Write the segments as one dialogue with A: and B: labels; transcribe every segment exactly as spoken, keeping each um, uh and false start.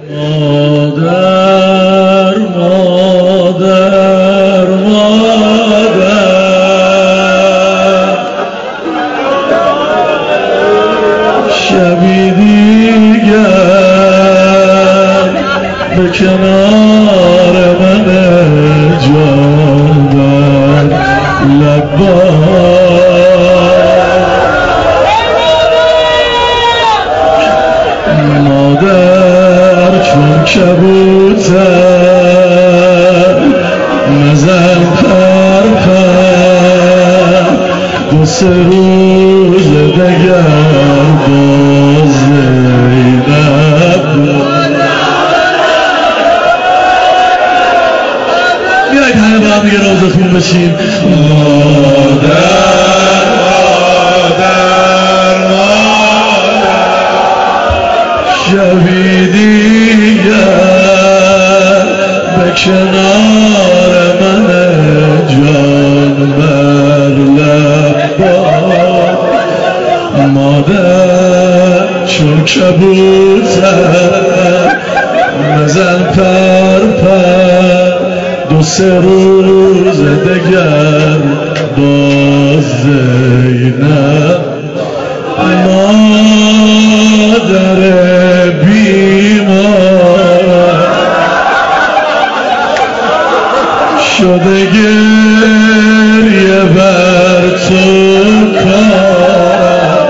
A: مادر مادر مادر شبی دیگر به کنار من جان بر مادر چون کبوتر نزن پر پر دو سه روز دگر باز زینب بیایید همه با هم دیگه روزتون بشیم مادر شبی دیگر به کنار من جان بر لب مادر چون کبوتر نزن پر پر دو سه روز دگر باز زینب مادر بیمار شده گریه بر تو کار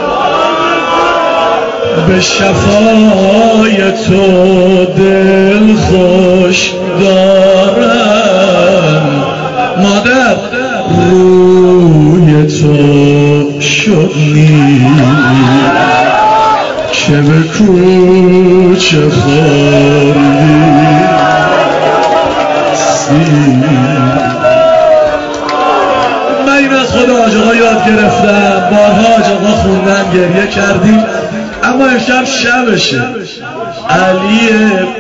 A: به شفای تو دل خوش دارم مادر روی تو شد نیم که به کوچه خوردی سیم من این از خود حاج آقا یاد گرفتم بارها حاج آقا خوندن گریه کردیم اما امشب شبشه علی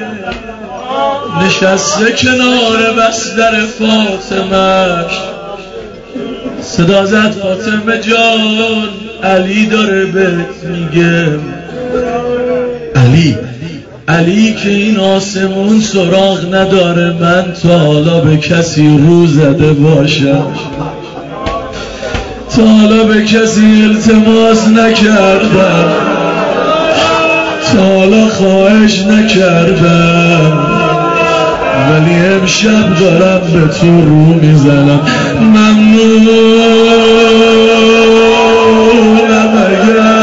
A: نشسته کنار بستر فاطمه‌اش صدا زد فاطمه جان علی داره بهت میگه علی علی که این آسمون سراغ نداره من تا حالا به کسی رو زده باشم تا حالا به کسی التماس نکردم تا حالا خواهش نکردم ولی امشب دارم به تو رو میزنم ممنونم اگر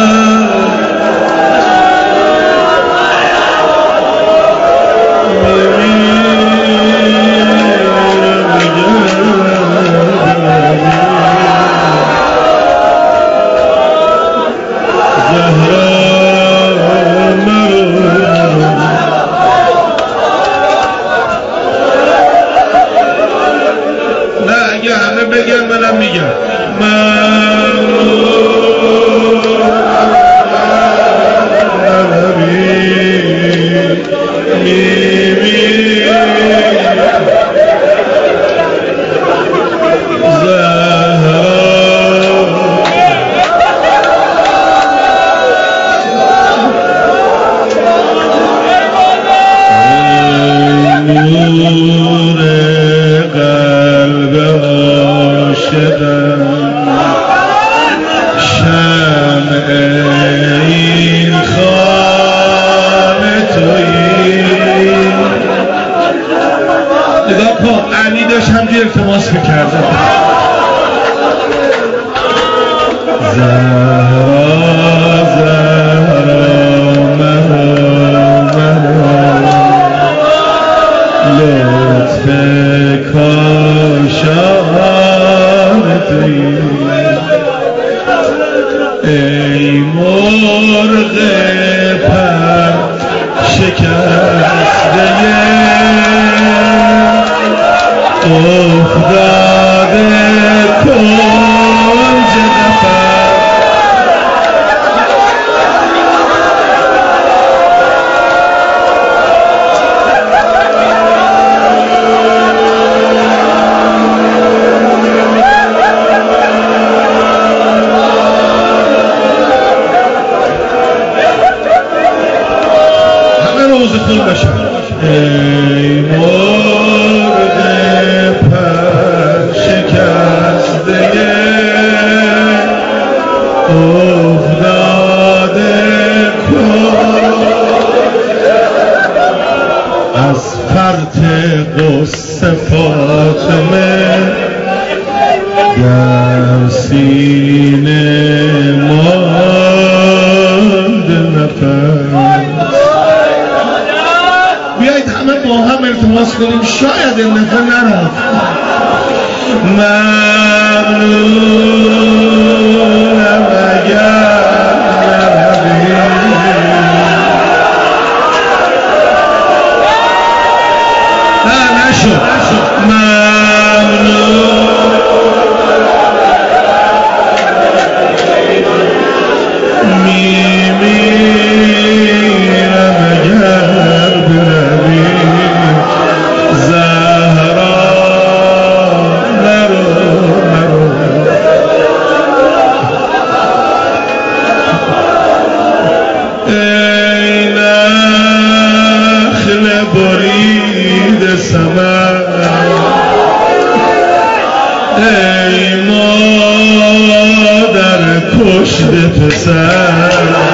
A: التماس میکرده زهرا زهرا مرا مرا لطف کاشان توی ای مرغ پر شکسته افتاده کنج نفر همه رو روز خون بشه. ای مرغ پر شکسته افتاده از فرط قصه فاطمه در سینه مانده نفس. بیایید همه با هم التماس کنیم شاید این نفر نرفت. ممنونم اگر ای مادر کشته پسر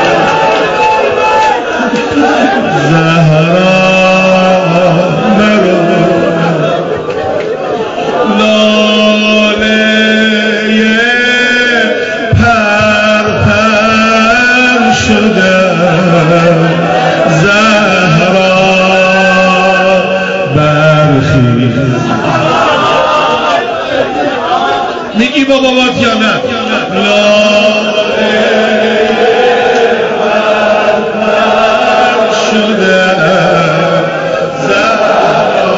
A: زهرا مرو لاله پر پر شده زهرا برخیز. میگی با بابات یا نه؟ لاله پر پر شده زهرا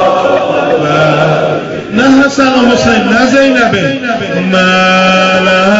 A: نه حسن و حسین نه زینبه ملک